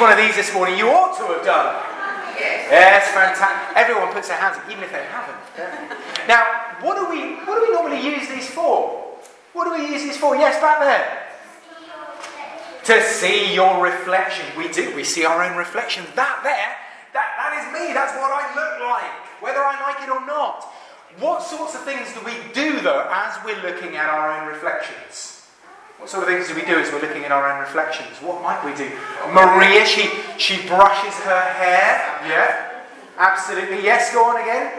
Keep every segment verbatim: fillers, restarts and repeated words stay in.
one of these this morning? You ought to have done. Yes. Yes, fantastic. Everyone puts their hands up, even if they haven't. Don't they? Now, what do we what do we normally use these for? What do we use these for? Yes, back there. To see your reflection. We do. We see our own reflections. That there, that, that is me. That's what I look like, whether I like it or not. What sorts of things do we do, though, as we're looking at our own reflections? What sort of things do we do as we're looking at our own reflections? What might we do? Maria, she, she brushes her hair. Yeah, absolutely. Yes, go on again.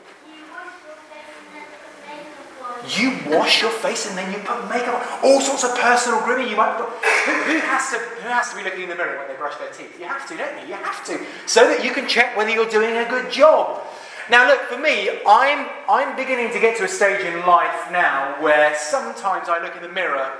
You wash your face and then you put makeup on. All sorts of personal grooming. You might put, who, who has to who has to be looking in the mirror when they brush their teeth? You have to, don't you? You have to. So that you can check whether you're doing a good job. Now look, for me, I'm I'm beginning to get to a stage in life now where sometimes I look in the mirror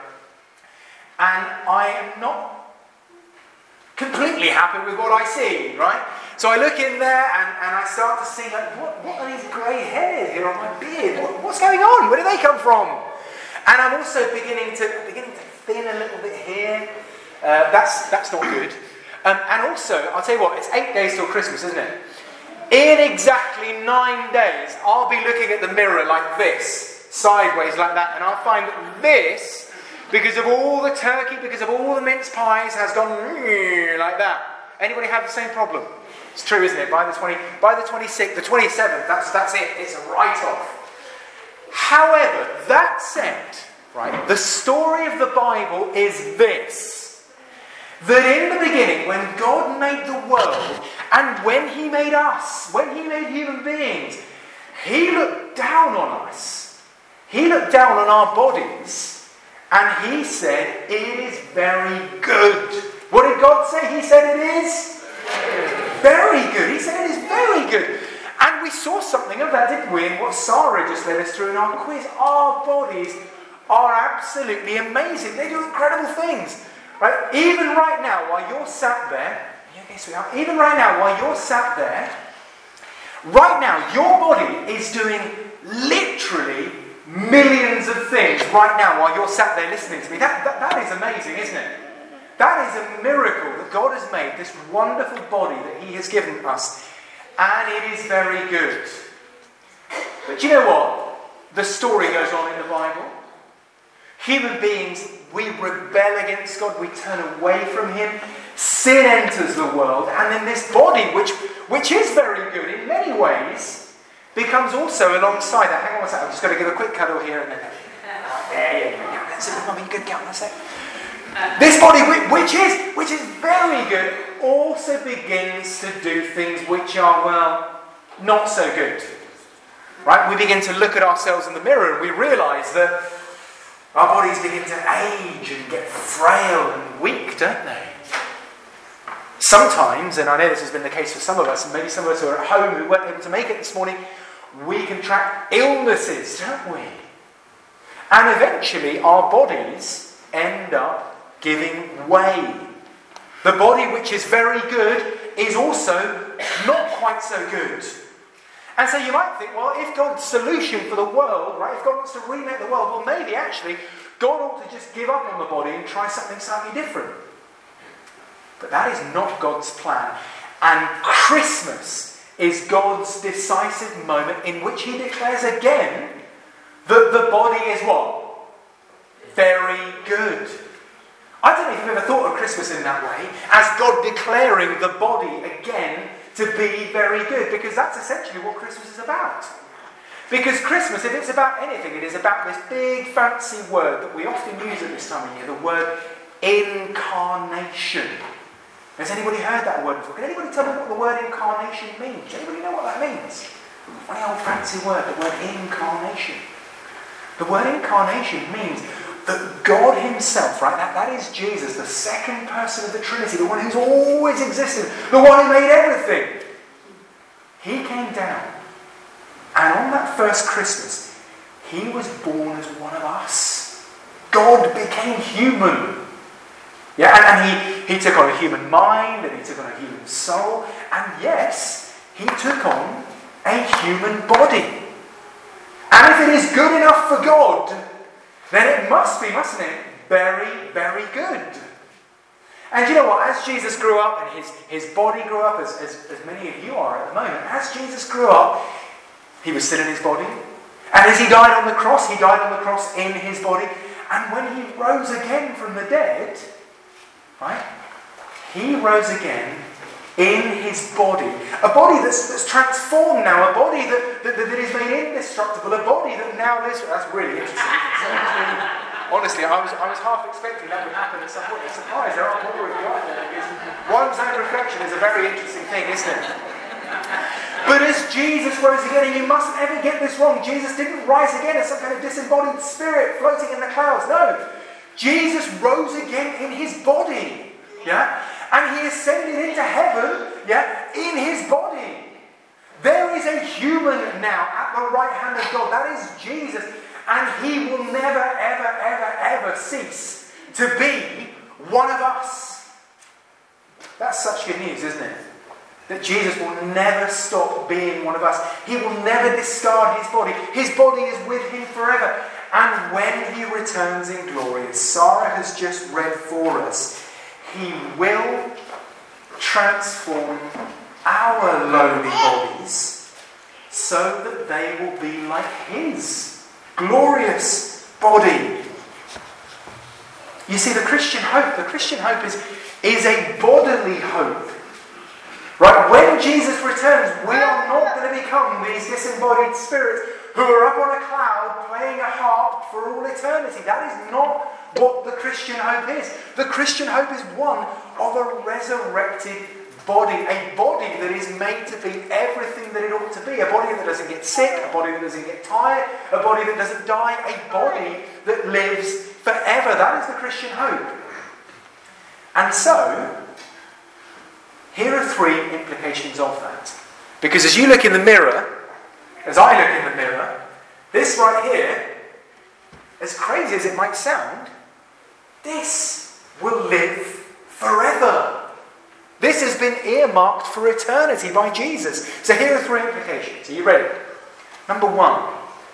and I am not completely happy with what I see, right? So I look in there and, and I start to see, like, what, what are these grey hairs here on my beard? What, what's going on? Where do they come from? And I'm also beginning to beginning to thin a little bit here. Uh, that's that's not good. Um, and also, I'll tell you what, it's eight days till Christmas, isn't it? In exactly nine days, I'll be looking at the mirror like this, sideways like that, and I'll find that this, because of all the turkey, because of all the mince pies, has gone like that. Anybody have the same problem? It's true, isn't it? By the twenty, by the twenty-sixth, the twenty-seventh, that's that's it. It's a write-off. However, that said, right, the story of the Bible is this: that in the beginning, when God made the world, and when He made us, when He made human beings, He looked down on us. He looked down on our bodies, and He said, "It is very good." What did God say? He said it is very good. He said it is very good. And we saw something of that, didn't we, in what Sarah just led us through in our quiz. Our bodies are absolutely amazing. They do incredible things. Right? Even right now, while you're sat there, yes, we are. Even right now, while you're sat there, right now, your body is doing literally millions of things right now while you're sat there listening to me. That, that, that is amazing, isn't it? That is a miracle that God has made, this wonderful body that He has given us. And it is very good. But you know what? The story goes on in the Bible. Human beings, we rebel against God, we turn away from Him. Sin enters the world, and then this body, which, which is very good in many ways, becomes also alongside that. Hang on one second, I've just got to give a quick cuddle here and then. There you go. That's it, Mummy, you good, count one sec. This body, which is which is very good, also begins to do things which are, well, not so good. Right? We begin to look at ourselves in the mirror and we realise that our bodies begin to age and get frail and weak, don't they? Sometimes, and I know this has been the case for some of us, and maybe some of us who are at home who weren't able to make it this morning, we contract illnesses, don't we? And eventually our bodies end up giving way. The body which is very good is also not quite so good. And so you might think, well, if God's solution for the world, right, if God wants to remake the world, well, maybe actually God ought to just give up on the body and try something slightly different. But that is not God's plan. And Christmas is God's decisive moment in which He declares again that the body is what? Very good. I don't know if you've ever thought of Christmas in that way, as God declaring the body again to be very good, because that's essentially what Christmas is about. Because Christmas, if it's about anything, it is about this big fancy word that we often use at this time of year, the word incarnation. Has anybody heard that word before? Can anybody tell me what the word incarnation means? Does anybody know what that means? Funny old fancy word, the word incarnation. The word incarnation means that God Himself, right, that, that is Jesus, the second person of the Trinity, the one who's always existed, the one who made everything. He came down, and on that first Christmas, He was born as one of us. God became human. Yeah, and, and he, he took on a human mind, and He took on a human soul, and yes, He took on a human body. And if it is good enough for God, then it must be, mustn't it, very, very good. And you know what? As Jesus grew up and his, his body grew up, as, as, as many of you are at the moment, as Jesus grew up, he was still in his body. And as he died on the cross, he died on the cross in his body. And when he rose again from the dead, right? He rose again in his body. A body that's, that's transformed now. A body that, that, that is made indestructible. A body that now lives... That's really interesting. Honestly, I was I was half expecting that would happen at some point. I'm surprised there aren't more of you out there, because one's own reflection is a very interesting thing, isn't it? But as Jesus rose again, and you mustn't ever get this wrong, Jesus didn't rise again as some kind of disembodied spirit floating in the clouds. No. Jesus rose again in his body. Yeah? And he ascended into heaven, yeah, in his body. There is a human now at the right hand of God. That is Jesus. And he will never, ever, ever, ever cease to be one of us. That's such good news, isn't it? That Jesus will never stop being one of us. He will never discard his body. His body is with him forever. And when he returns in glory, as Sarah has just read for us, he will transform our lowly bodies so that they will be like his glorious body. You see, the Christian hope, the Christian hope is, is a bodily hope. Right? When Jesus returns, we are not going to become these disembodied spirits who are up on a cloud playing a harp for all eternity. That is not what the Christian hope is. The Christian hope is one of a resurrected body, a body that is made to be everything that it ought to be, a body that doesn't get sick, a body that doesn't get tired, a body that doesn't die, a body that lives forever. That is the Christian hope. And so, here are three implications of that. Because as you look in the mirror, as I look in the mirror, this right here, as crazy as it might sound, this will live forever. This has been earmarked for eternity by Jesus. So here are three implications. Are you ready? Number one,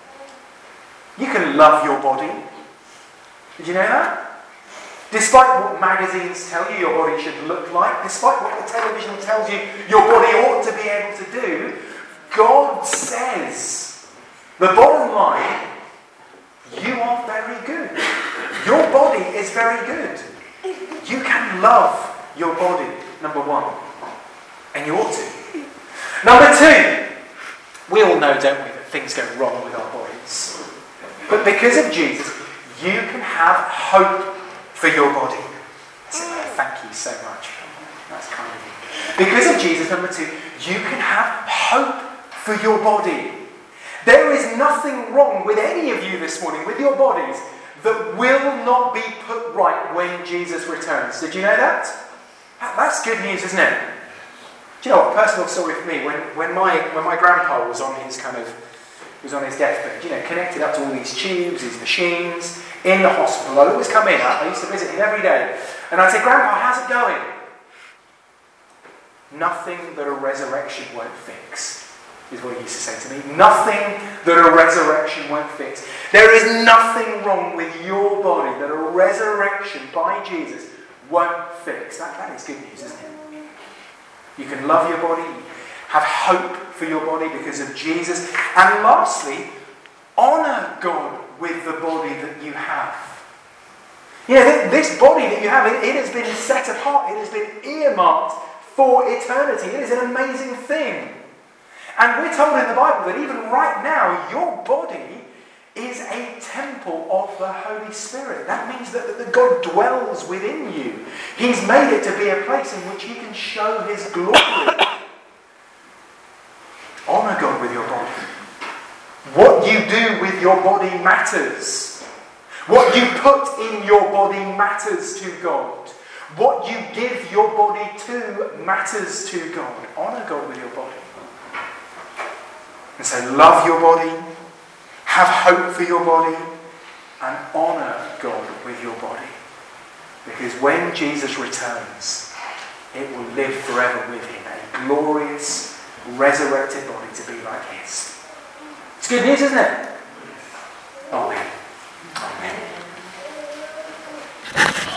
you can love your body. Did you know that? Despite what magazines tell you your body should look like, despite what the television tells you your body ought to be able to do, God says, the bottom line, you are very good. Your body is very good. You can love your body, number one. And you ought to. Number two, we all know, don't we, that things go wrong with our bodies. But because of Jesus, you can have hope for your body. Thank you so much. That's kind of you. Because of Jesus, number two, you can have hope for your body. There is nothing wrong with any of you this morning, with your bodies, that will not be put right when Jesus returns. Did you know that? That's good news, isn't it? Do you know what? Personal story for me. When when my when my grandpa was on his kind of was on his deathbed, you know, connected up to all these tubes, these machines, in the hospital. I'd always come in. I, I used to visit him every day, and I'd say, "Grandpa, how's it going?" Nothing that a resurrection won't fix, is what he used to say to me. Nothing that a resurrection won't fix. There is nothing wrong with your body that a resurrection by Jesus won't fix. That, that is good news, isn't it? You can love your body, have hope for your body because of Jesus, and lastly, honour God with the body that you have. You know, this body that you have, it, it has been set apart, it has been earmarked for eternity. It is an amazing thing. And we're told in the Bible that even right now, your body is a temple of the Holy Spirit. That means that, that God dwells within you. He's made it to be a place in which he can show his glory. Honour God with your body. What you do with your body matters. What you put in your body matters to God. What you give your body to matters to God. Honour God with your body. And so love your body, have hope for your body, and honour God with your body. Because when Jesus returns, it will live forever with him. A glorious, resurrected body to be like his. It's good news, isn't it? Amen.